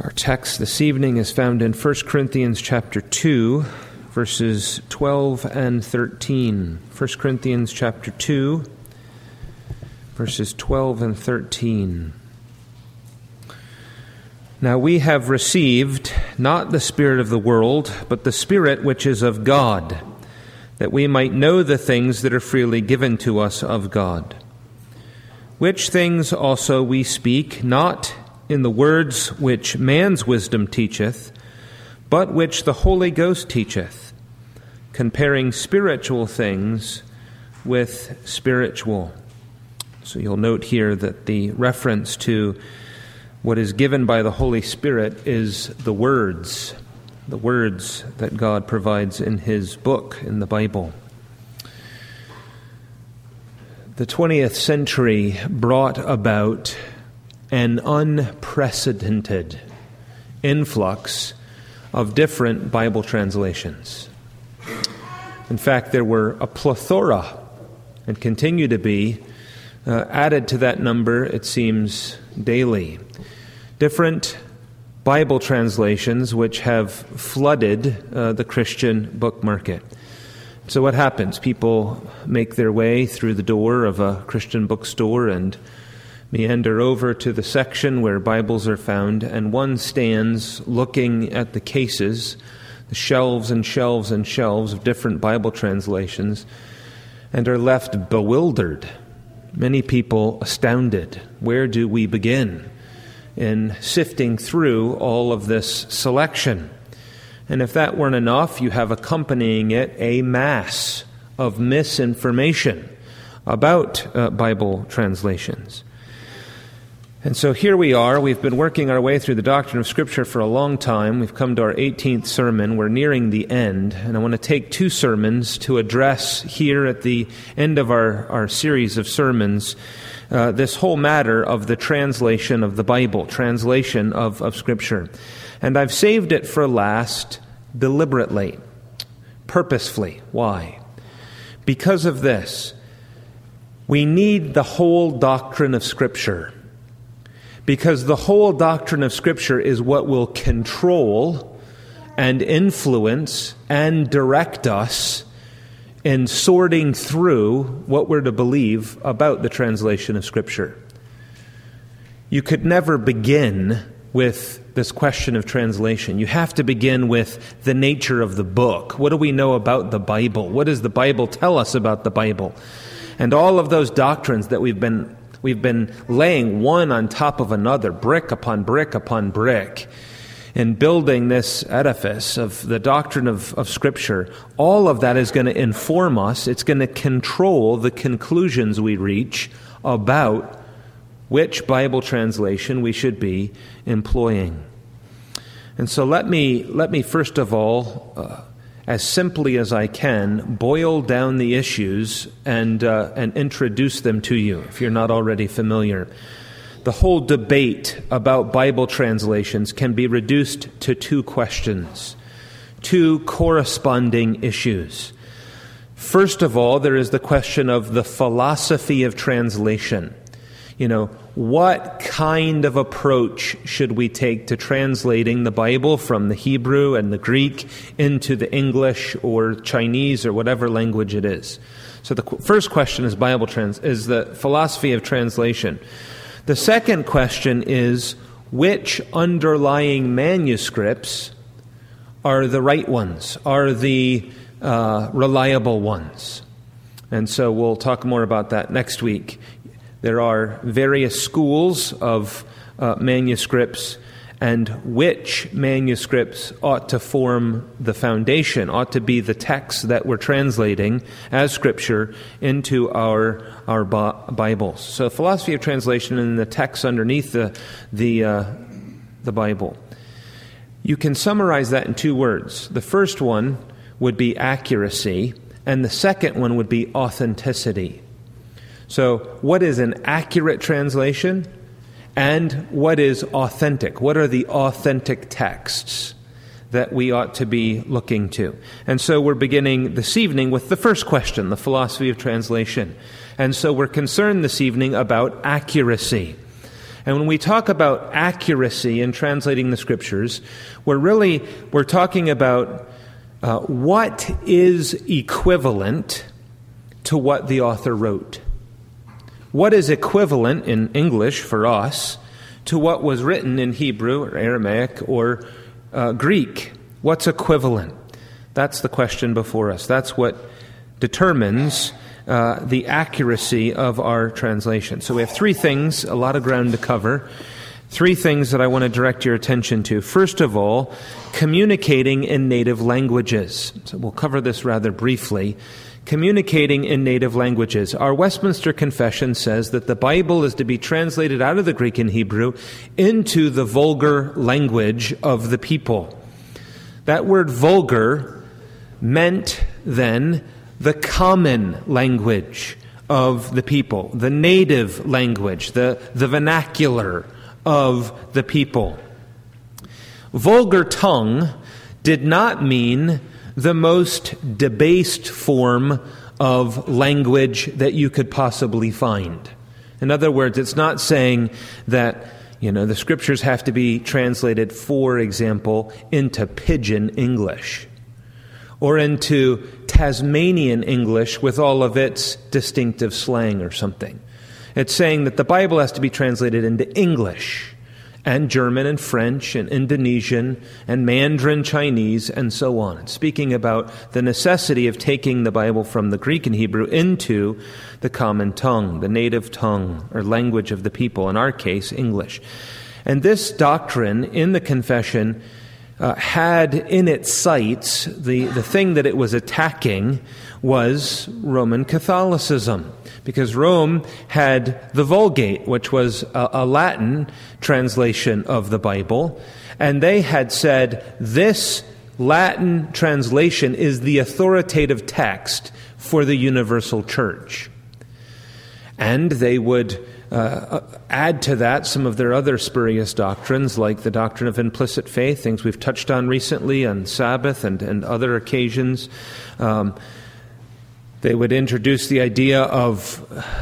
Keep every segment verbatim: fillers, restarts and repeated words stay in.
Our text this evening is found in First Corinthians chapter two, verses twelve and thirteen. First Corinthians chapter two, verses twelve and thirteen. Now we have received not the spirit of the world, but the Spirit which is of God, that we might know the things that are freely given to us of God. Which things also we speak, not in the words which man's wisdom teacheth, but which the Holy Ghost teacheth, comparing spiritual things with spiritual. So you'll note here that the reference to what is given by the Holy Spirit is the words, the words that God provides in His book, in the Bible. The twentieth century brought about an unprecedented influx of different Bible translations. In fact, there were a plethora, and continue to be, uh, added to that number, it seems, daily. Different Bible translations which have flooded uh, the Christian book market. So what happens? People make their way through the door of a Christian bookstore and meander over to the section where Bibles are found, and one stands looking at the cases, the shelves and shelves and shelves of different Bible translations, and are left bewildered. Many people astounded. Where do we begin in sifting through all of this selection? And if that weren't enough, you have accompanying it a mass of misinformation about uh, Bible translations. And so here we are. We've been working our way through the doctrine of Scripture for a long time. We've come to our eighteenth sermon. We're nearing the end. And I want to take two sermons to address here at the end of our, our series of sermons uh, this whole matter of the translation of the Bible, translation of, of Scripture. And I've saved it for last deliberately, purposefully. Why? Because of this. We need the whole doctrine of Scripture. Because the whole doctrine of Scripture is what will control and influence and direct us in sorting through what we're to believe about the translation of Scripture. You could never begin with this question of translation. You have to begin with the nature of the book. What do we know about the Bible? What does the Bible tell us about the Bible? And all of those doctrines that we've been We've been laying one on top of another, brick upon brick upon brick, and building this edifice of the doctrine of, of Scripture. All of that is going to inform us. It's going to control the conclusions we reach about which Bible translation we should be employing. And so let me, let me first of all, uh, as simply as I can, boil down the issues and uh, and introduce them to you, if you're not already familiar. The whole debate about Bible translations can be reduced to two questions, two corresponding issues. First of all, there is the question of the philosophy of translation. You know, what kind of approach should we take to translating the Bible from the Hebrew and the Greek into the English or Chinese or whatever language it is? So the qu- first question is Bible trans is the philosophy of translation. The second question is which underlying manuscripts are the right ones, are the uh, reliable ones? And so we'll talk more about that next week. There are various schools of uh, manuscripts, and which manuscripts ought to form the foundation, ought to be the text that we're translating as Scripture into our our Bibles. So, philosophy of translation and the text underneath the the uh, the Bible. You can summarize that in two words. The first one would be accuracy, and the second one would be authenticity. So, what is an accurate translation and what is authentic? What are the authentic texts that we ought to be looking to? And so we're beginning this evening with the first question, the philosophy of translation. And so we're concerned this evening about accuracy. And when we talk about accuracy in translating the Scriptures, we're really, we're talking about uh, what is equivalent to what the author wrote. What is equivalent in English for us to what was written in Hebrew or Aramaic or uh, Greek? What's equivalent? That's the question before us. That's what determines uh, the accuracy of our translation. So we have three things, a lot of ground to cover. Three things that I want to direct your attention to. First of all, communicating in native languages. So we'll cover this rather briefly. Communicating in native languages. Our Westminster Confession says that the Bible is to be translated out of the Greek and Hebrew into the vulgar language of the people. That word vulgar meant then the common language of the people, the native language, the, the vernacular of the people. Vulgar tongue did not mean the most debased form of language that you could possibly find. In other words, it's not saying that, you know, the Scriptures have to be translated, for example, into Pidgin English or into Tasmanian English with all of its distinctive slang or something. It's saying that the Bible has to be translated into English and German and French and Indonesian and Mandarin Chinese and so on. It's speaking about the necessity of taking the Bible from the Greek and Hebrew into the common tongue, the native tongue or language of the people, in our case, English. And this doctrine in the Confession uh, had in its sights, the, the thing that it was attacking was Roman Catholicism. Because Rome had the Vulgate, which was a, a Latin translation of the Bible, and they had said this Latin translation is the authoritative text for the universal church. And they would uh, add to that some of their other spurious doctrines, like the doctrine of implicit faith, things we've touched on recently on Sabbath and, and other occasions. Um, They would introduce the idea of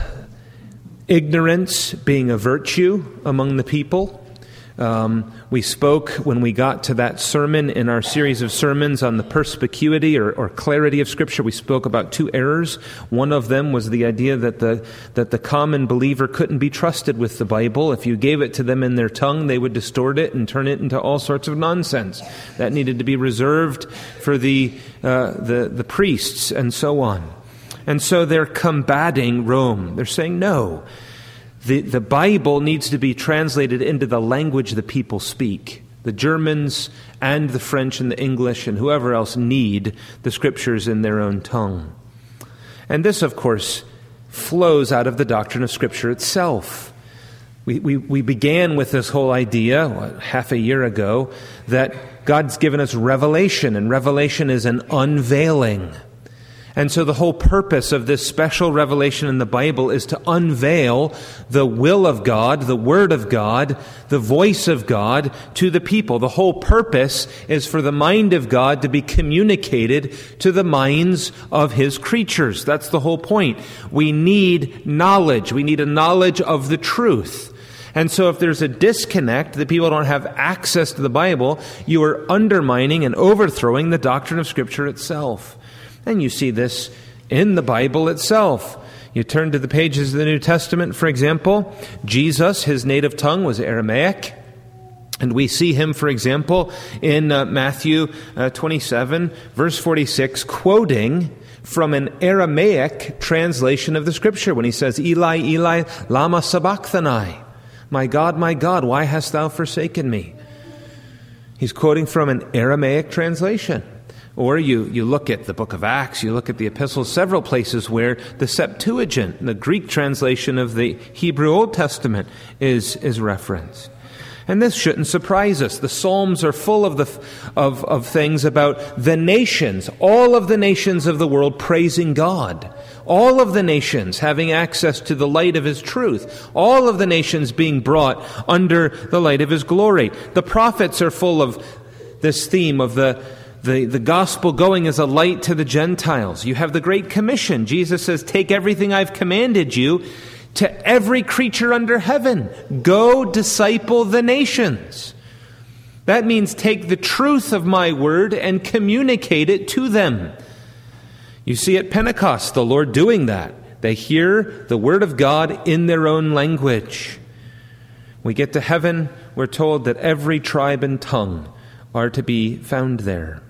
ignorance being a virtue among the people. Um, we spoke, when we got to that sermon in our series of sermons on the perspicuity or, or clarity of Scripture, we spoke about two errors. One of them was the idea that the that the common believer couldn't be trusted with the Bible. If you gave it to them in their tongue, they would distort it and turn it into all sorts of nonsense. That needed to be reserved for the uh, the, the priests and so on. And so they're combating Rome. They're saying, no, the, the Bible needs to be translated into the language the people speak. The Germans and the French and the English and whoever else need the Scriptures in their own tongue. And this, of course, flows out of the doctrine of Scripture itself. We, we, we began with this whole idea, what, half a year ago, that God's given us revelation, and revelation is an unveiling. And so the whole purpose of this special revelation in the Bible is to unveil the will of God, the Word of God, the voice of God to the people. The whole purpose is for the mind of God to be communicated to the minds of His creatures. That's the whole point. We need knowledge. We need a knowledge of the truth. And so if there's a disconnect, that people don't have access to the Bible, you are undermining and overthrowing the doctrine of Scripture itself. And you see this in the Bible itself. You turn to the pages of the New Testament, for example. Jesus, his native tongue was Aramaic. And we see him, for example, in uh, Matthew uh, twenty-seven, verse forty-six, quoting from an Aramaic translation of the Scripture when he says, Eli, Eli, lama sabachthani. My God, my God, why hast thou forsaken me? He's quoting from an Aramaic translation. Or you, you look at the book of Acts, you look at the epistles, several places where the Septuagint, the Greek translation of the Hebrew Old Testament, is, is referenced. And this shouldn't surprise us. The Psalms are full of, the, of, of things about the nations, all of the nations of the world praising God. All of the nations having access to the light of His truth. All of the nations being brought under the light of His glory. The prophets are full of this theme of the The, the gospel going as a light to the Gentiles. You have the Great Commission. Jesus says, take everything I've commanded you, to every creature under heaven. Go disciple the nations. That means take the truth of my word and communicate it to them. You see at Pentecost the Lord doing that. They hear the word of God in their own language. We get to heaven, we're told that every tribe and tongue are to be found there.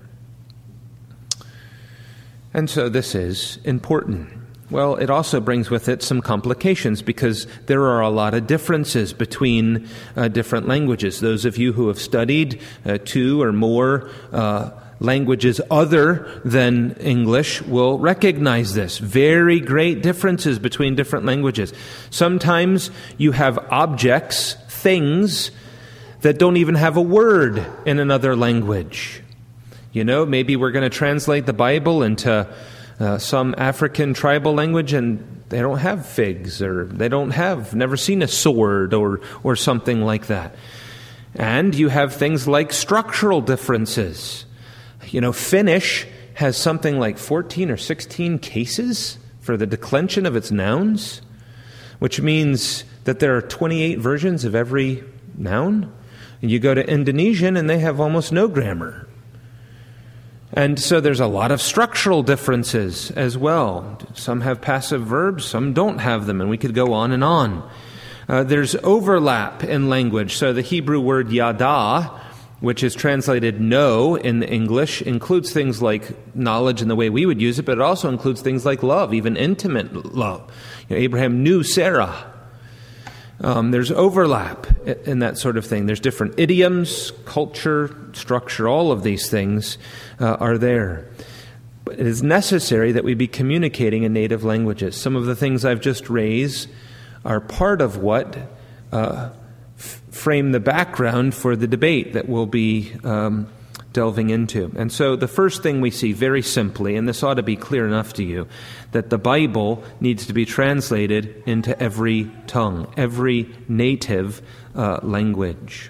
And so this is important. Well, it also brings with it some complications because there are a lot of differences between uh, different languages. Those of you who have studied uh, two or more uh, languages other than English will recognize this. Very great differences between different languages. Sometimes you have objects, things, that don't even have a word in another language. You know, maybe we're going to translate the Bible into uh, some African tribal language and they don't have figs, or they don't have, never seen a sword or, or something like that. And you have things like structural differences. You know, Finnish has something like fourteen or sixteen cases for the declension of its nouns, which means that there are twenty-eight versions of every noun. And you go to Indonesian and they have almost no grammar. And so there's a lot of structural differences as well. Some have passive verbs, some don't have them, and we could go on and on. Uh, there's overlap in language. So the Hebrew word yada, which is translated know in the English, includes things like knowledge in the way we would use it, but it also includes things like love, even intimate love. You know, Abraham knew Sarah. Um, there's overlap in that sort of thing. There's different idioms, culture, structure, all of these things uh, are there. But it is necessary that we be communicating in native languages. Some of the things I've just raised are part of what uh, f- frame the background for the debate that we'll be um, delving into. And so the first thing we see very simply, and this ought to be clear enough to you, that the Bible needs to be translated into every tongue, every native uh, language.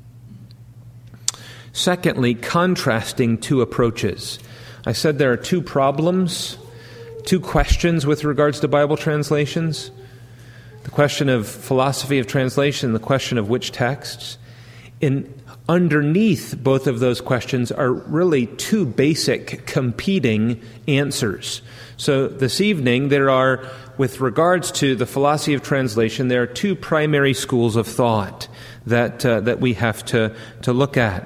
Secondly, contrasting two approaches. I said there are two problems, two questions with regards to Bible translations. The question of philosophy of translation, the question of which texts. In underneath both of those questions are really two basic competing answers. So this evening there are, with regards to the philosophy of translation, there are two primary schools of thought that uh, that we have to, to look at.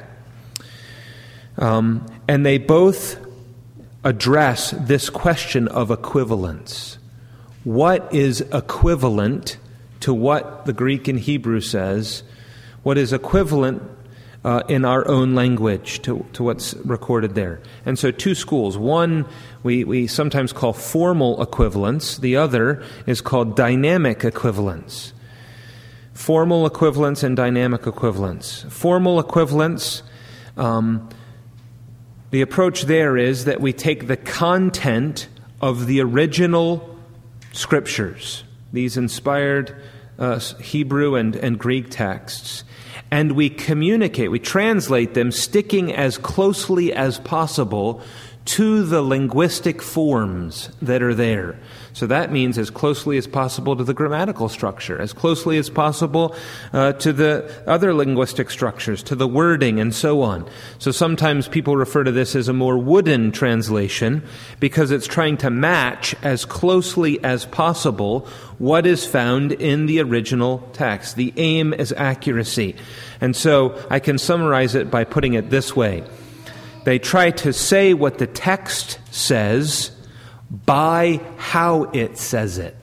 Um, and they both address this question of equivalence. What is equivalent to what the Greek and Hebrew says? What is equivalent uh, in our own language to, to what's recorded there? And so two schools. One we, we sometimes call formal equivalence. The other is called dynamic equivalence. Formal equivalence and dynamic equivalence. Formal equivalence, um, the approach there is that we take the content of the original Scriptures, these inspired uh, Hebrew and, and Greek texts, and we communicate, we translate them, sticking as closely as possible to the linguistic forms that are there. So that means as closely as possible to the grammatical structure, as closely as possible uh, to the other linguistic structures, to the wording, and so on. So sometimes people refer to this as a more wooden translation because it's trying to match as closely as possible what is found in the original text. The aim is accuracy. And so I can summarize it by putting it this way. They try to say what the text says by how it says it.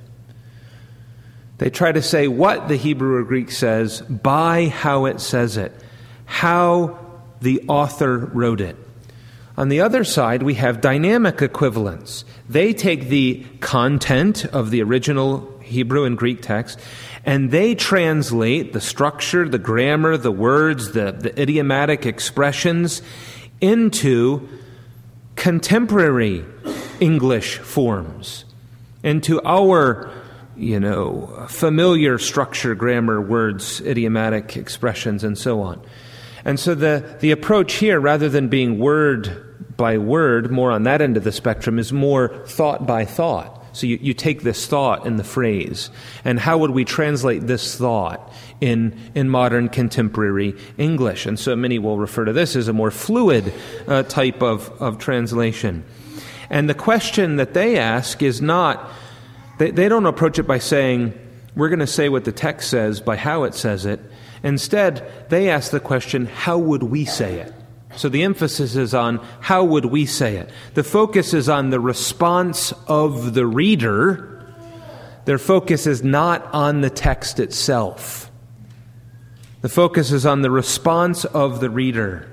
They try to say what the Hebrew or Greek says by how it says it, how the author wrote it. On the other side, we have dynamic equivalence. They take the content of the original Hebrew and Greek text, and they translate the structure, the grammar, the words, the, the idiomatic expressions into contemporary English forms, into our, you know, familiar structure, grammar, words, idiomatic expressions, and so on. And so the, the approach here, rather than being word by word, more on that end of the spectrum, is more thought by thought. So you, you take this thought in the phrase, and how would we translate this thought in, in modern contemporary English? And so many will refer to this as a more fluid uh, type of, of translation. And the question that they ask is not, they, they don't approach it by saying, we're going to say what the text says by how it says it. Instead, they ask the question, how would we say it? So the emphasis is on how would we say it. The focus is on the response of the reader. Their focus is not on the text itself. The focus is on the response of the reader.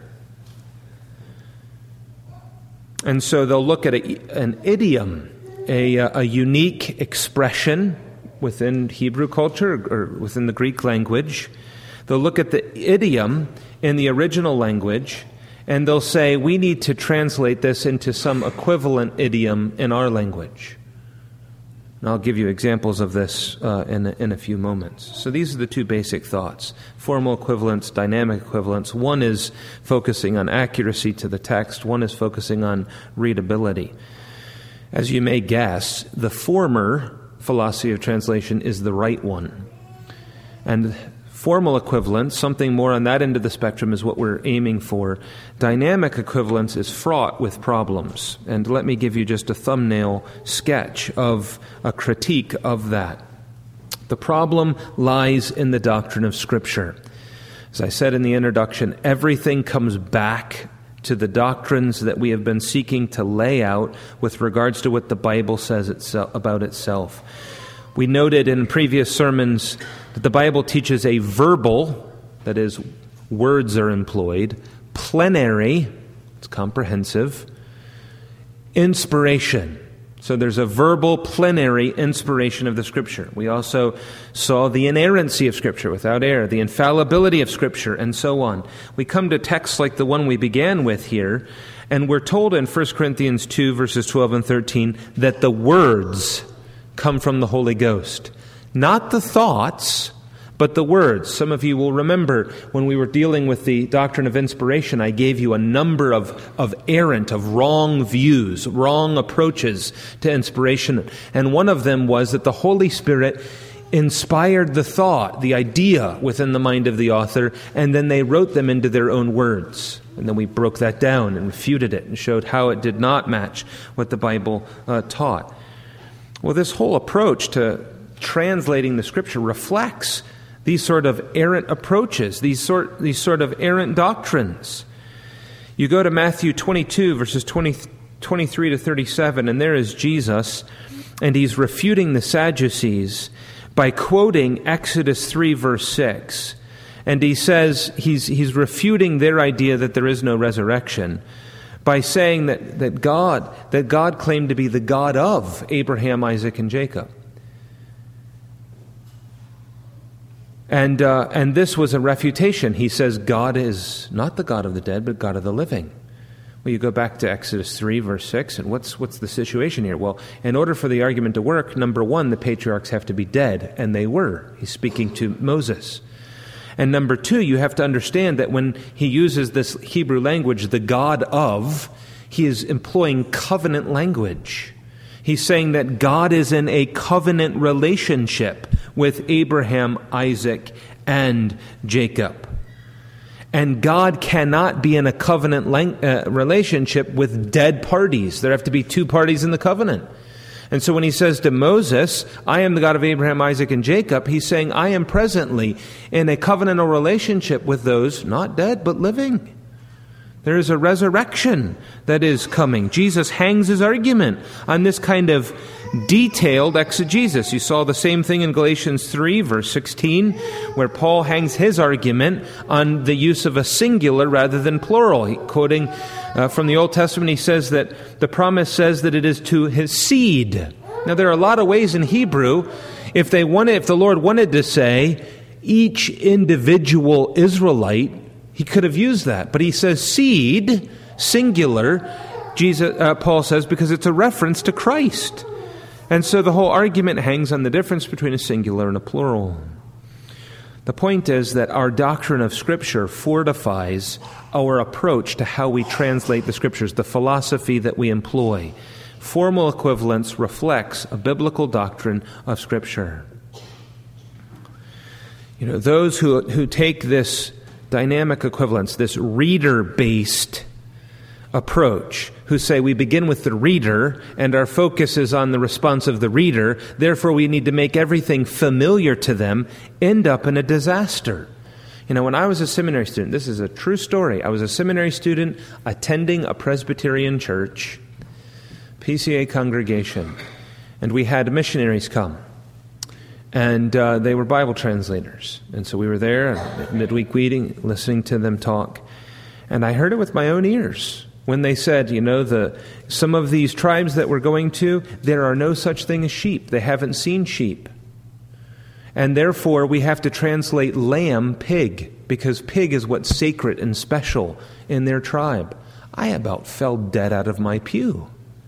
And so they'll look at a, an idiom, a, a unique expression within Hebrew culture or within the Greek language. They'll look at the idiom in the original language, and they'll say, we need to translate this into some equivalent idiom in our language. And I'll give you examples of this uh, in, a, in a few moments. So these are the two basic thoughts: formal equivalence, dynamic equivalence. One is focusing on accuracy to the text. One is focusing on readability. As you may guess, the former philosophy of translation is the right one. And formal equivalence, something more on that end of the spectrum, is what we're aiming for. Dynamic equivalence is fraught with problems. And let me give you just a thumbnail sketch of a critique of that. The problem lies in the doctrine of Scripture. As I said in the introduction, everything comes back to the doctrines that we have been seeking to lay out with regards to what the Bible says itself, about itself. We noted in previous sermons that the Bible teaches a verbal, that is, words are employed, plenary, it's comprehensive, inspiration. So there's a verbal, plenary inspiration of the Scripture. We also saw the inerrancy of Scripture, without error, the infallibility of Scripture, and so on. We come to texts like the one we began with here, and we're told in First Corinthians two, verses twelve and thirteen, that the words come from the Holy Ghost. Not the thoughts, but the words. Some of you will remember when we were dealing with the doctrine of inspiration, I gave you a number of, of errant, of wrong views, wrong approaches to inspiration. And one of them was that the Holy Spirit inspired the thought, the idea within the mind of the author, and then they wrote them into their own words. And then we broke that down and refuted it and showed how it did not match what the Bible uh, taught. Well, this whole approach to translating the Scripture reflects these sort of errant approaches, these sort these sort of errant doctrines. You go to Matthew twenty-two, verses twenty, twenty-three to thirty-seven, and there is Jesus, and he's refuting the Sadducees by quoting Exodus three, verse six. And he says he's he's refuting their idea that there is no resurrection by saying that, that God that God claimed to be the God of Abraham, Isaac, and Jacob. And uh, and this was a refutation. He says God is not the God of the dead, but God of the living. Well, you go back to Exodus three, verse six, and what's what's the situation here? Well, in order for the argument to work, number one, the patriarchs have to be dead, and they were. He's speaking to Moses. And number two, you have to understand that when he uses this Hebrew language, the God of, he is employing covenant language. He's saying that God is in a covenant relationship with Abraham, Isaac, and Jacob. And God cannot be in a covenant lang- uh, relationship with dead parties. There have to be two parties in the covenant. And so when he says to Moses, I am the God of Abraham, Isaac, and Jacob, he's saying, I am presently in a covenantal relationship with those not dead, but living. There is a resurrection that is coming. Jesus hangs his argument on this kind of detailed exegesis. You saw the same thing in Galatians three, verse sixteen, where Paul hangs his argument on the use of a singular rather than plural. He, quoting uh, from the Old Testament, he says that the promise says that it is to his seed. Now, there are a lot of ways in Hebrew, if they wanted, if the Lord wanted to say each individual Israelite, he could have used that. But he says seed, singular, Jesus, uh, Paul says, because it's a reference to Christ. And so the whole argument hangs on the difference between a singular and a plural. The point is that our doctrine of Scripture fortifies our approach to how we translate the Scriptures, the philosophy that we employ. Formal equivalence reflects a biblical doctrine of Scripture. You know, those who, who take this dynamic equivalence, this reader-based approach, who say we begin with the reader and our focus is on the response of the reader, therefore we need to make everything familiar to them, end up in a disaster. You know, when I was a seminary student, this is a true story. I was a seminary student attending a Presbyterian church, P C A congregation, and we had missionaries come. And uh, they were Bible translators. And so we were there at midweek meeting, listening to them talk. And I heard it with my own ears when they said, you know, the some of these tribes that we're going to, there are no such thing as sheep. They haven't seen sheep. And therefore, we have to translate lamb, pig, because pig is what's sacred and special in their tribe. I about fell dead out of my pew.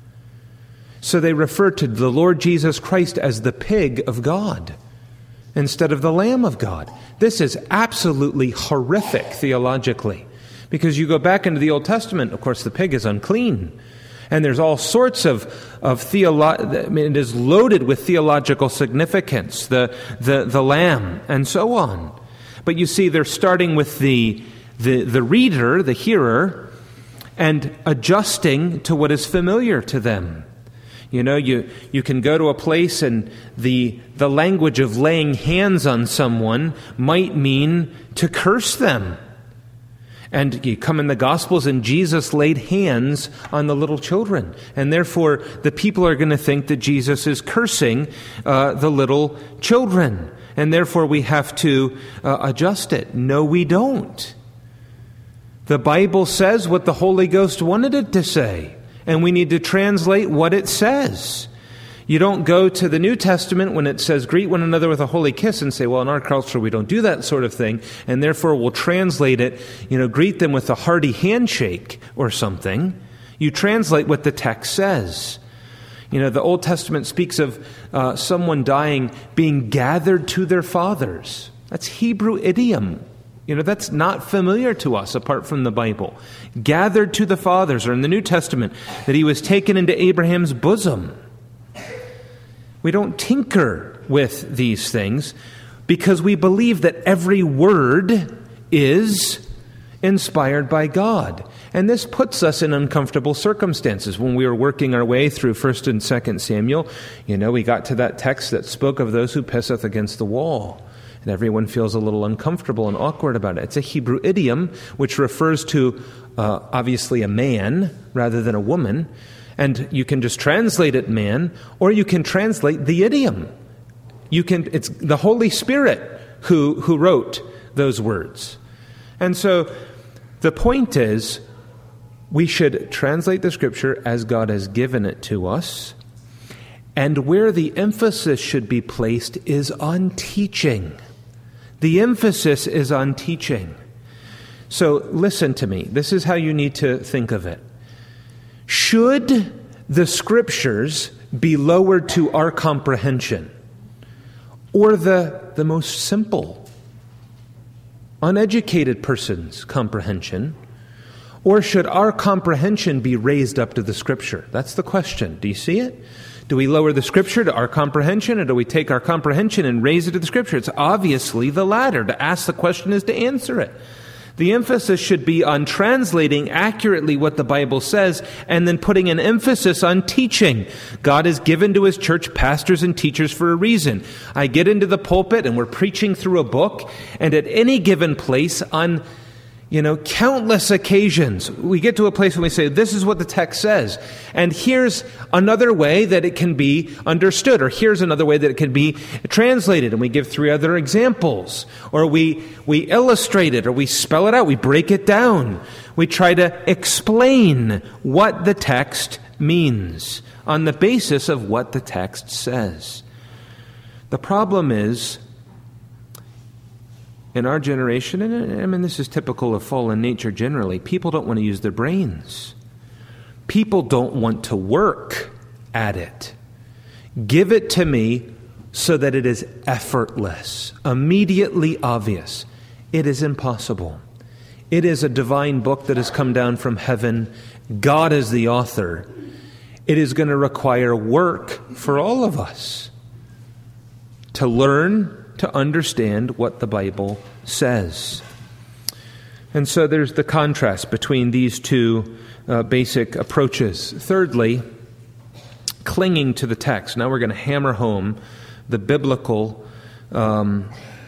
So they refer to the Lord Jesus Christ as the pig of God instead of the Lamb of God. This is absolutely horrific theologically, because you go back into the Old Testament, of course, the pig is unclean. And there's all sorts of, of theolo- I mean, it is loaded with theological significance, the, the, the lamb, and so on. But you see, they're starting with the, the, the reader, the hearer, and adjusting to what is familiar to them. You know, you, you can go to a place and the, the language of laying hands on someone might mean to curse them. And you come in the Gospels and Jesus laid hands on the little children. And therefore, the people are going to think that Jesus is cursing uh, the little children. And therefore, we have to uh, adjust it. No, we don't. The Bible says what the Holy Ghost wanted it to say. And we need to translate what it says. You don't go to the New Testament when it says, greet one another with a holy kiss, and say, well, in our culture we don't do that sort of thing, and therefore we'll translate it, you know, greet them with a hearty handshake or something. You translate what the text says. You know, the Old Testament speaks of uh, someone dying being gathered to their fathers. That's Hebrew idiom. You know, that's not familiar to us apart from the Bible. Gathered to the fathers, or in the New Testament, that he was taken into Abraham's bosom. We don't tinker with these things because we believe that every word is inspired by God. And this puts us in uncomfortable circumstances. When we were working our way through First and Second Samuel, you know, we got to that text that spoke of those who pisseth against the wall. And everyone feels a little uncomfortable and awkward about it. It's a Hebrew idiom which refers to, uh, obviously, a man rather than a woman. And you can just translate it man, or you can translate the idiom. You can. It's the Holy Spirit who, who wrote those words. And so the point is, we should translate the Scripture as God has given it to us. And where the emphasis should be placed is on teaching. The emphasis is on teaching. So listen to me. This is how you need to think of it. Should the Scriptures be lowered to our comprehension, or the, the most simple, uneducated person's comprehension, or should our comprehension be raised up to the Scripture? That's the question. Do you see it? Do we lower the Scripture to our comprehension, or do we take our comprehension and raise it to the Scripture? It's obviously the latter. To ask the question is to answer it. The emphasis should be on translating accurately what the Bible says and then putting an emphasis on teaching. God has given to His church pastors and teachers for a reason. I get into the pulpit and we're preaching through a book, and at any given place on You know, countless occasions, we get to a place when we say, this is what the text says. And here's another way that it can be understood, or here's another way that it can be translated. And we give three other examples. Or we, we illustrate it, or we spell it out, we break it down. We try to explain what the text means on the basis of what the text says. The problem is, in our generation, and I mean this is typical of fallen nature generally, people don't want to use their brains. People don't want to work at it. Give it to me so that it is effortless, immediately obvious. It is impossible. It is a divine book that has come down from heaven. God is the author. it is going to require work for all of us to learn to understand what the Bible says. And so there's the contrast between these two uh, basic approaches. Thirdly, clinging to the text. Now we're going to hammer home the biblical um,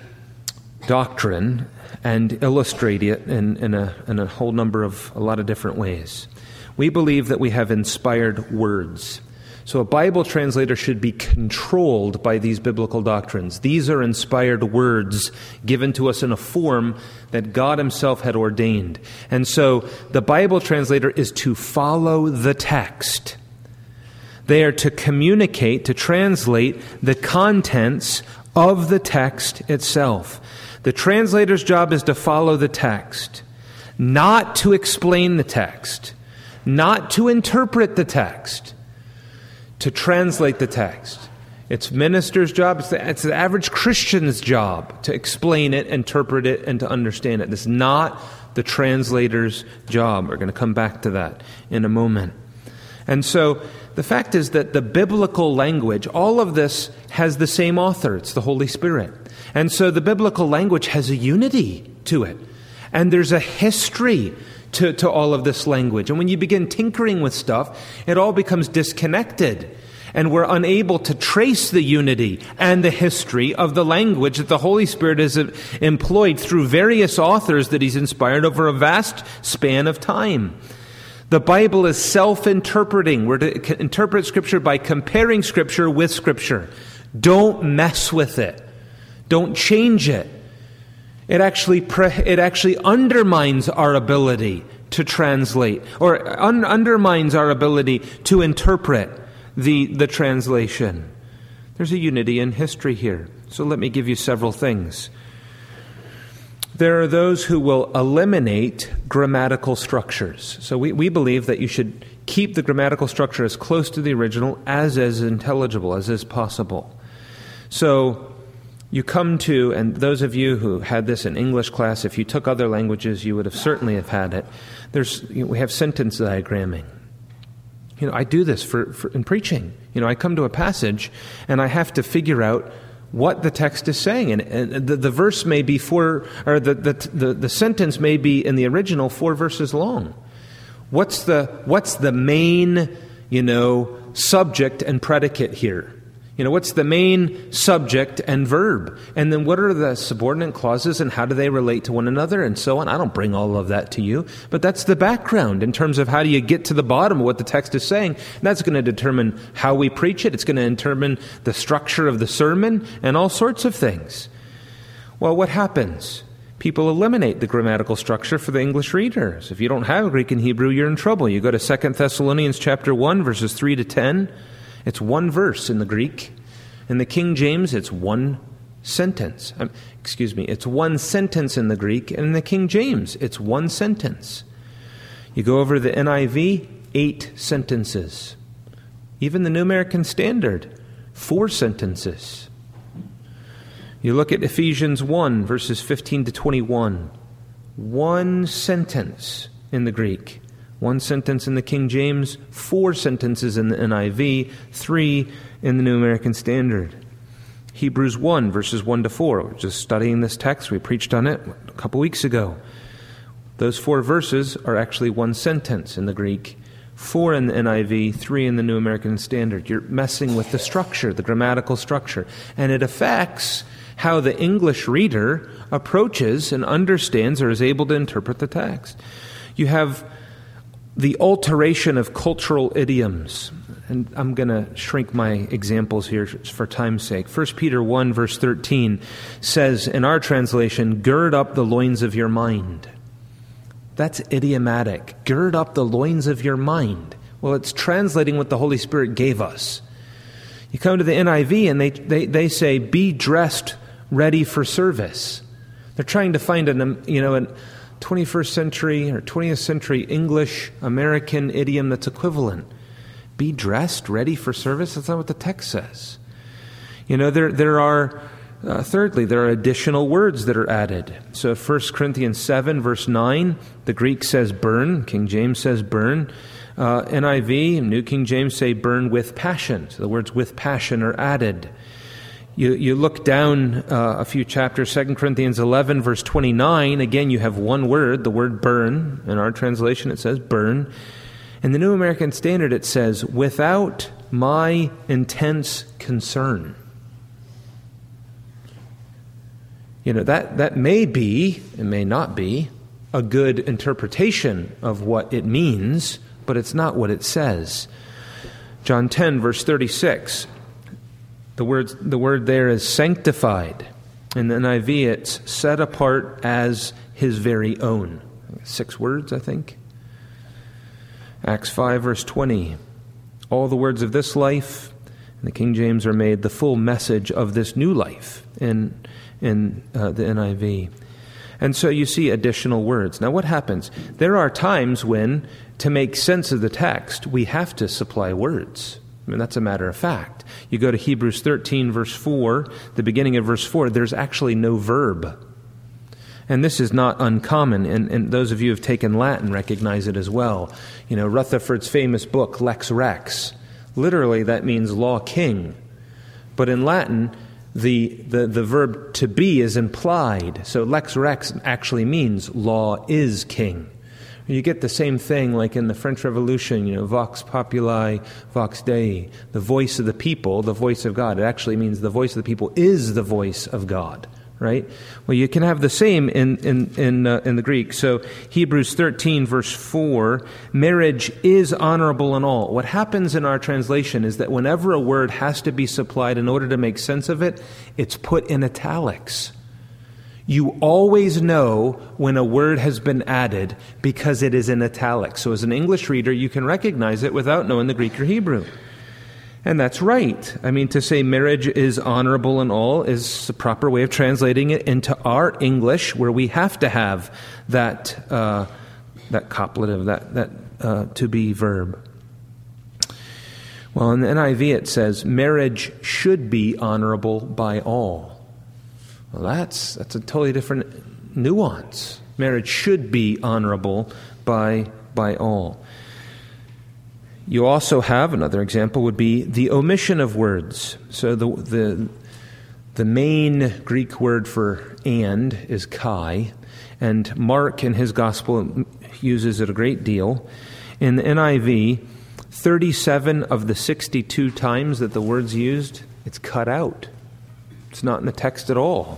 doctrine and illustrate it in, in, a, in a whole number of, a lot of different ways. We believe that we have inspired words. So a Bible translator should be controlled by these biblical doctrines. These are inspired words given to us in a form that God himself had ordained. And so the Bible translator is to follow the text. They are to communicate, to translate the contents of the text itself. The translator's job is to follow the text, not to explain the text, not to interpret the text, to translate the text. It's minister's job, it's the, it's the average Christian's job to explain it, interpret it, and to understand it. This is not the translator's job. We're going to come back to that in a moment. And so the fact is that the biblical language, all of this has the same author. It's the Holy Spirit. And so the biblical language has a unity to it. And there's a history to, to all of this language. And when you begin tinkering with stuff, it all becomes disconnected. And we're unable to trace the unity and the history of the language that the Holy Spirit has employed through various authors that he's inspired over a vast span of time. The Bible is self-interpreting. We're to interpret Scripture by comparing Scripture with Scripture. Don't mess with it. Don't change it. It actually pre- it actually undermines our ability to translate, or un- undermines our ability to interpret the, the translation. There's a unity in history here. So let me give you several things. There are those who will eliminate grammatical structures. So we, we believe that you should keep the grammatical structure as close to the original as is intelligible, as is possible. So you come to, and those of you who had this in English class, if you took other languages, you would have certainly have had it. There's, you know, we have sentence diagramming. You know, I do this for, for in preaching. You know, I come to a passage and I have to figure out what the text is saying, and, and the, the verse may be four, or the, the the the sentence may be in the original four verses long. What's the what's the main, you know, subject and predicate here? You know, what's the main subject and verb? And then what are the subordinate clauses and how do they relate to one another and so on? I don't bring all of that to you, but that's the background in terms of how do you get to the bottom of what the text is saying. And that's going to determine how we preach it. It's going to determine the structure of the sermon and all sorts of things. Well, what happens? People eliminate the grammatical structure for the English readers. If you don't have Greek and Hebrew, you're in trouble. You go to Second Thessalonians chapter one, verses three to ten. It's one verse in the Greek. In the King James, it's one sentence. Um, excuse me, it's one sentence in the Greek. And in the King James, it's one sentence. You go over to the N I V, eight sentences. Even the New American Standard, four sentences. You look at Ephesians one, verses fifteen to twenty-one. One sentence in the Greek. One sentence in the King James, four sentences in the N I V, three in the New American Standard. Hebrews one, verses one to four. We're just studying this text. We preached on it a couple weeks ago. Those four verses are actually one sentence in the Greek, four in the N I V, three in the New American Standard. You're messing with the structure, the grammatical structure, and it affects how the English reader approaches and understands or is able to interpret the text. You have the alteration of cultural idioms. And I'm going to shrink my examples here for time's sake. First Peter one, verse thirteen says, in our translation, gird up the loins of your mind. That's idiomatic. Gird up the loins of your mind. Well, it's translating what the Holy Spirit gave us. You come to the N I V and they, they, they say, be dressed ready for service. They're trying to find an, you know, an twenty-first century or twentieth century English American idiom that's equivalent. Be dressed, ready for service. That's not what the text says. You know, there there are, uh, thirdly, there are additional words that are added. So First Corinthians seven, verse nine, the Greek says burn. King James says burn. Uh, N I V, New King James say burn with passion. So the words with passion are added. You, you look down uh, a few chapters, Second Corinthians eleven, verse twenty-nine. Again, you have one word, the word burn. In our translation, it says burn. In the New American Standard, it says, without my intense concern. You know, that, that may be, it may not be, a good interpretation of what it means, but it's not what it says. John ten, verse thirty-six. The word, the word there is sanctified. In the N I V, it's set apart as his very own. Six words, I think. Acts five, verse twenty. All the words of this life, in the King James, are made the full message of this new life in, in uh, the N I V. And so you see additional words. Now what happens? There are times when, to make sense of the text, we have to supply words. I mean, that's a matter of fact. You go to Hebrews thirteen, verse four, the beginning of verse four, there's actually no verb. And this is not uncommon, and, and those of you who have taken Latin recognize it as well. You know, Rutherford's famous book, Lex Rex, literally that means law king. But in Latin, the, the, the verb to be is implied. So Lex Rex actually means law is king. You get the same thing like in the French Revolution, you know, vox populi, vox Dei, the voice of the people, the voice of God. It actually means the voice of the people is the voice of God, right? Well, you can have the same in in in, uh, in the Greek. So Hebrews thirteen, verse four, marriage is honorable in all. What happens in our translation is that whenever a word has to be supplied in order to make sense of it, it's put in italics. You always know when a word has been added because it is in italics. So as an English reader, you can recognize it without knowing the Greek or Hebrew. And that's right. I mean, to say marriage is honorable in all is the proper way of translating it into our English, where we have to have that uh, that copulative, that, that uh, to be verb. Well, in the N I V it says, marriage should be honorable by all. Well, that's that's a totally different nuance. Marriage should be honorable by by all. You also have, another example would be the omission of words. So the the the main Greek word for and is kai, and Mark in his gospel uses it a great deal. In the N I V, thirty-seven of the sixty-two times that the word's used, it's cut out. It's not in the text at all.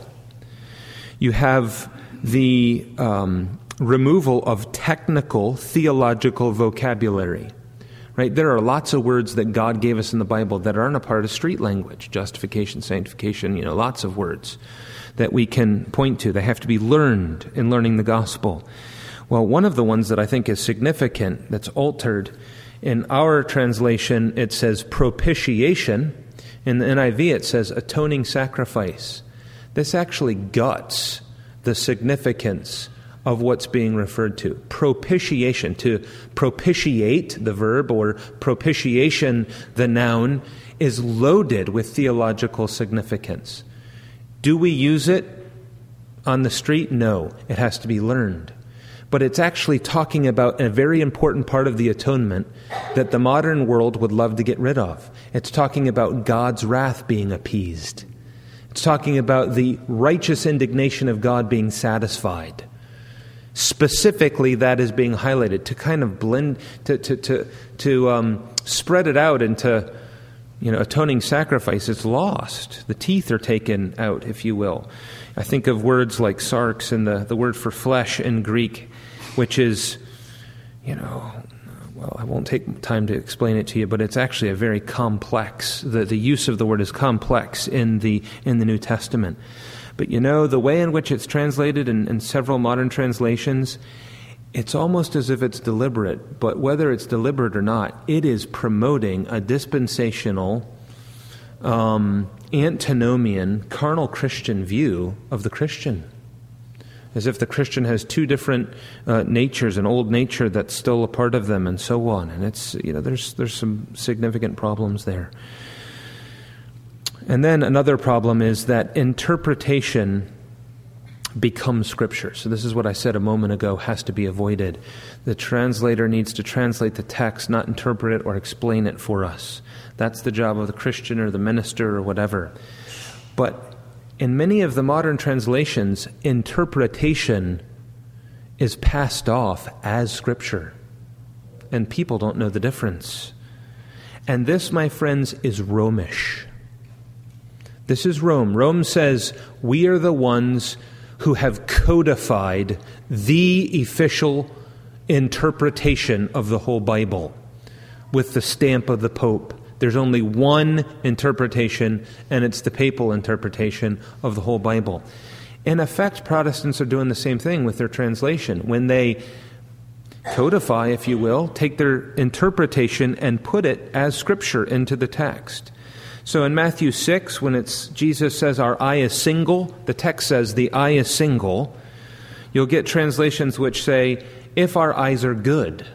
You have the um, removal of technical theological vocabulary. Right? There are lots of words that God gave us in the Bible that aren't a part of street language. Justification, sanctification, you know, lots of words that we can point to. They have to be learned in learning the gospel. Well, one of the ones that I think is significant that's altered, in our translation it says propitiation. In the N I V it says atoning sacrifice. This actually guts the significance of what's being referred to. Propitiation, to propitiate, the verb, or propitiation, the noun, is loaded with theological significance. Do we use it on the street? No. It has to be learned. But it's actually talking about a very important part of the atonement that the modern world would love to get rid of. It's talking about God's wrath being appeased. It's talking about the righteous indignation of God being satisfied. Specifically, that is being highlighted to kind of blend, to to to, to um, spread it out into, you know, atoning sacrifice. It's lost. The teeth are taken out, if you will. I think of words like sarx and the, the word for flesh in Greek, which is, you know, well, I won't take time to explain it to you, but it's actually a very complex, the, the use of the word is complex in the in the New Testament. But you know, the way in which it's translated in, in several modern translations, it's almost as if it's deliberate. But whether it's deliberate or not, it is promoting a dispensational, um, antinomian, carnal Christian view of the Christian. As if the Christian has two different uh, natures, an old nature that's still a part of them, and so on. And it's, you know, there's there's some significant problems there. And then another problem is that interpretation becomes Scripture. So this is what I said a moment ago has to be avoided. The translator needs to translate the text, not interpret it or explain it for us. That's the job of the Christian or the minister or whatever. But in many of the modern translations, interpretation is passed off as Scripture, and people don't know the difference. And this, my friends, is Romish. This is Rome. Rome says, we are the ones who have codified the official interpretation of the whole Bible with the stamp of the Pope. There's only one interpretation, and it's the papal interpretation of the whole Bible. In effect, Protestants are doing the same thing with their translation. When they codify, if you will, take their interpretation and put it as Scripture into the text. So in Matthew six, when it's Jesus says our eye is single, the text says the eye is single, you'll get translations which say, if our eyes are good.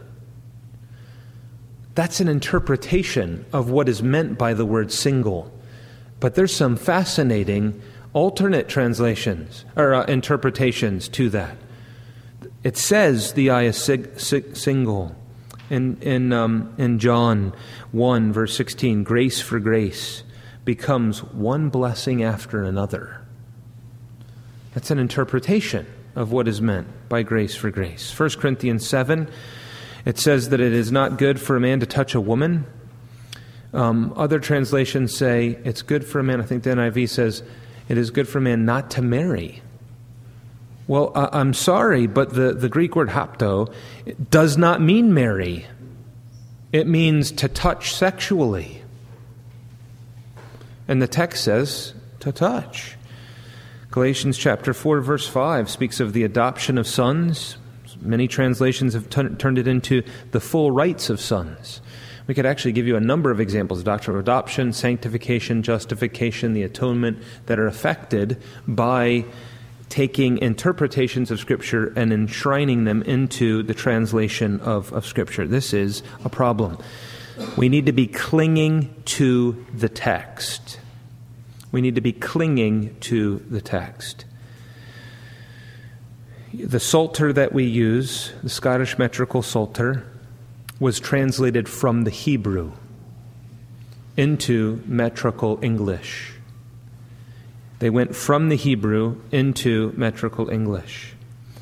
That's an interpretation of what is meant by the word single. But there's some fascinating alternate translations, or uh, interpretations to that. It says the eye is sig- sig- single. In in um, in John one, verse sixteen, grace for grace becomes one blessing after another. That's an interpretation of what is meant by grace for grace. First Corinthians seven, it says that it is not good for a man to touch a woman. Um, other translations say it's good for a man, I think the N I V says, it is good for a man not to marry. Well, uh, I'm sorry, but the, the Greek word hapto does not mean marry. It means to touch sexually. And the text says to touch. Galatians chapter four, verse five speaks of the adoption of sons. Many translations have t- turned it into the full rights of sons. We could actually give you a number of examples: doctrine of adoption, sanctification, justification, the atonement, that are affected by taking interpretations of Scripture and enshrining them into the translation of, of Scripture. This is a problem. We need to be clinging to the text. We need to be clinging to the text. The Psalter that we use, the Scottish Metrical Psalter, was translated from the Hebrew into metrical English. They went from the Hebrew into metrical English.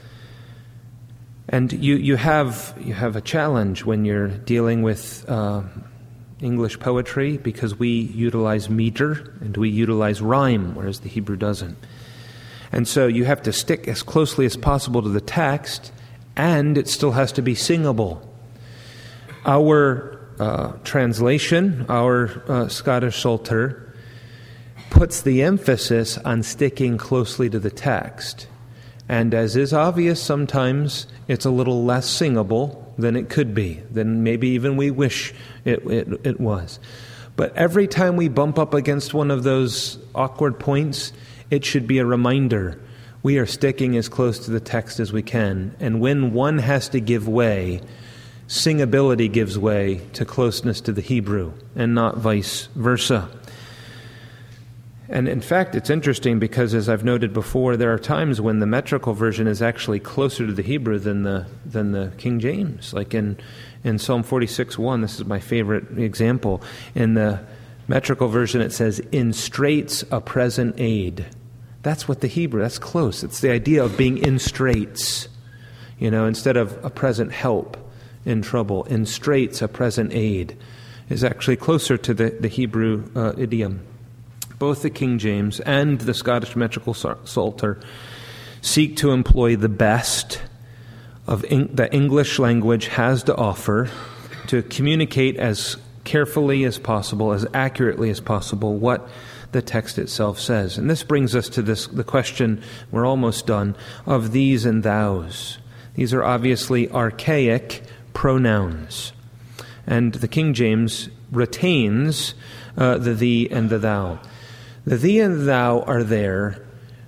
And you, you have you have a challenge when you're dealing with uh, English poetry, because we utilize meter and we utilize rhyme, whereas the Hebrew doesn't. And so you have to stick as closely as possible to the text, and it still has to be singable. Our uh, translation, our uh, Scottish Psalter, puts the emphasis on sticking closely to the text. And as is obvious, sometimes it's a little less singable than it could be, than maybe even we wish it, it, it was. But every time we bump up against one of those awkward points, it should be a reminder. We are sticking as close to the text as we can. And when one has to give way, singability gives way to closeness to the Hebrew, and not vice versa. And in fact, it's interesting because, as I've noted before, there are times when the metrical version is actually closer to the Hebrew than the than the King James. Like in, in Psalm forty-six one, this is my favorite example. In the metrical version, it says, "In straits a present aid." That's what the Hebrew, that's close. It's the idea of being in straits, you know, instead of a present help in trouble. In straits a present aid is actually closer to the, the Hebrew uh, idiom. Both the King James and the Scottish Metrical Psalter seek to employ the best of in, the English language has to offer to communicate as carefully as possible, as accurately as possible, what the text itself says. And this brings us to this the question, we're almost done, of these and thous. These are obviously archaic pronouns. And the King James retains uh, the thee and the thou. The thee and the thou are there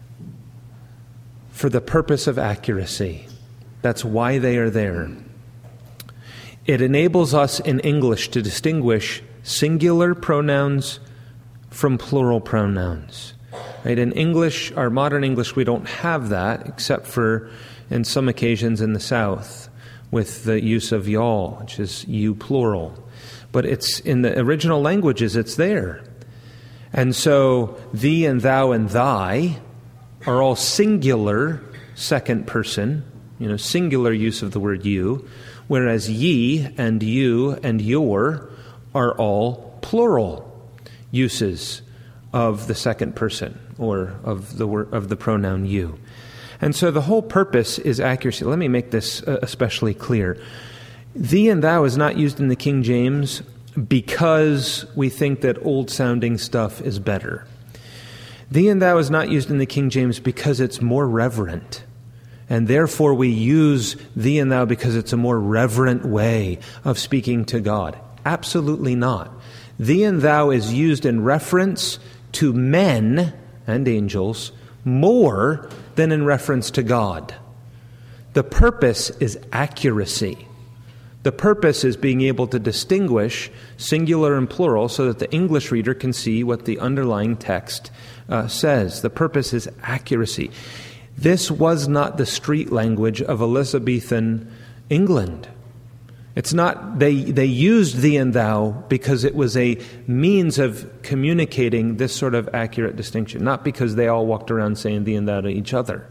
for the purpose of accuracy. That's why they are there. It enables us in English to distinguish singular pronouns from plural pronouns. Right? In English, our modern English, we don't have that, except for in some occasions in the South, with the use of y'all, which is you plural. But it's in the original languages, it's there. And so thee and thou and thy are all singular second person, you know, singular use of the word you, whereas ye and you and your are all plural uses of the second person, or of the word, of the pronoun you. And so the whole purpose is accuracy. Let me make this uh, especially clear. Thee and thou is not used in the King James because we think that old-sounding stuff is better. Thee and thou is not used in the King James because it's more reverent. And therefore we use thee and thou because it's a more reverent way of speaking to God. Absolutely not. Thee and thou is used in reference to men and angels more than in reference to God. The purpose is accuracy. The purpose is being able to distinguish singular and plural so that the English reader can see what the underlying text uh, says. The purpose is accuracy. This was not the street language of Elizabethan England. It's not, they, they used thee and thou because it was a means of communicating this sort of accurate distinction, not because they all walked around saying thee and thou to each other.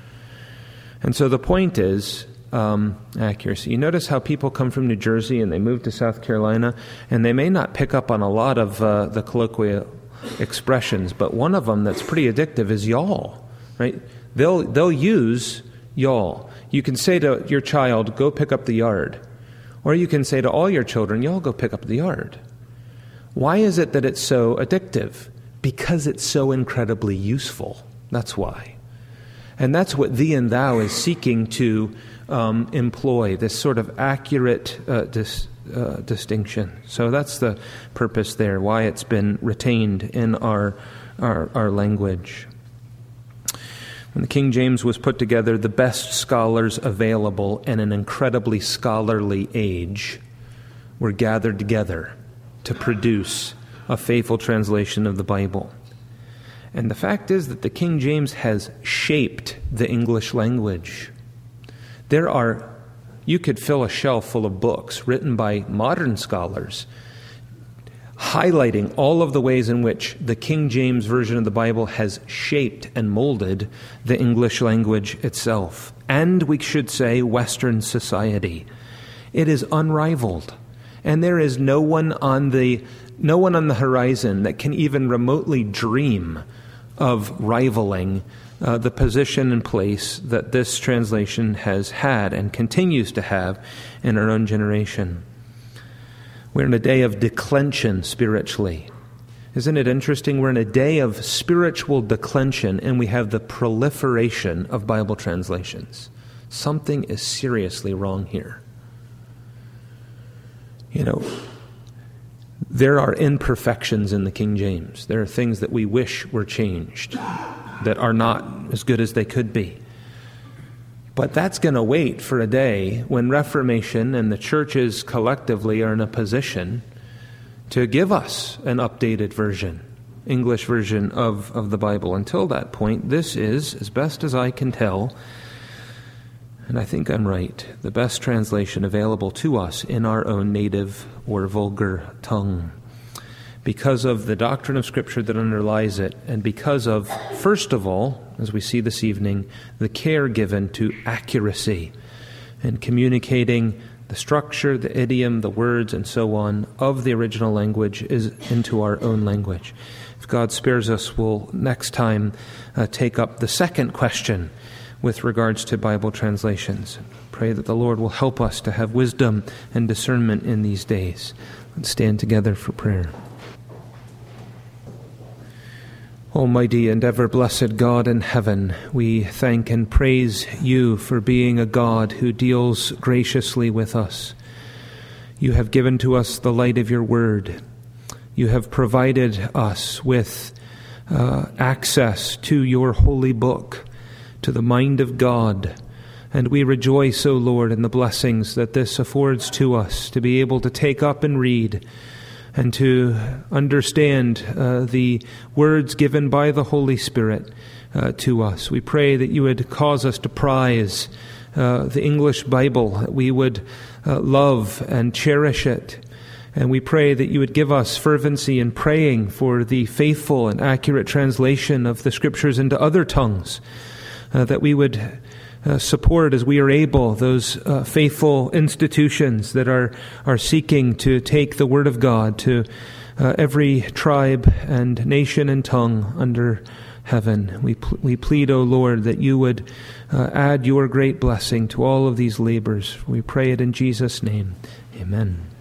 And so the point is um, accuracy. You notice how people come from New Jersey and they move to South Carolina, and they may not pick up on a lot of uh, the colloquial expressions, but one of them that's pretty addictive is y'all, right? They'll, they'll use y'all. You can say to your child, go pick up the yard. Or you can say to all your children, y'all go pick up the yard. Why is it that it's so addictive? Because it's so incredibly useful. That's why. And that's what thee and thou is seeking to um, employ, this sort of accurate uh, dis, uh, distinction. So that's the purpose there, why it's been retained in our, our, our language. When the King James was put together, the best scholars available in an incredibly scholarly age were gathered together to produce a faithful translation of the Bible. And the fact is that the King James has shaped the English language. There are, you could fill a shelf full of books written by modern scholars highlighting all of the ways in which the King James Version of the Bible has shaped and molded the English language itself, and we should say Western society. It is unrivaled, and there is no one on the no one on the horizon that can even remotely dream of rivaling uh, the position and place that this translation has had and continues to have in our own generation. We're in a day of declension spiritually. Isn't it interesting? We're in a day of spiritual declension, and we have the proliferation of Bible translations. Something is seriously wrong here. You know, there are imperfections in the King James. There are things that we wish were changed, that are not as good as they could be. But that's going to wait for a day when Reformation and the churches collectively are in a position to give us an updated version, English version of, of the Bible. Until that point, this is, as best as I can tell, and I think I'm right, the best translation available to us in our own native or vulgar tongue, because of the doctrine of Scripture that underlies it, and because of, first of all, as we see this evening, the care given to accuracy and communicating the structure, the idiom, the words, and so on of the original language is into our own language. If God spares us, we'll next time uh, take up the second question with regards to Bible translations. Pray that the Lord will help us to have wisdom and discernment in these days. Let's stand together for prayer. Almighty and ever-blessed God in heaven, we thank and praise you for being a God who deals graciously with us. You have given to us the light of your word. You have provided us with uh, access to your holy book, to the mind of God. And we rejoice, O Lord, in the blessings that this affords to us to be able to take up and read and to understand uh, the words given by the Holy Spirit uh, to us. We pray that you would cause us to prize uh, the English Bible, that we would uh, love and cherish it. And we pray that you would give us fervency in praying for the faithful and accurate translation of the Scriptures into other tongues, uh, that we would Uh, support as we are able those uh, faithful institutions that are, are seeking to take the Word of God to uh, every tribe and nation and tongue under heaven. We, pl- we plead, O Lord, that you would uh, add your great blessing to all of these labors. We pray it in Jesus' name. Amen.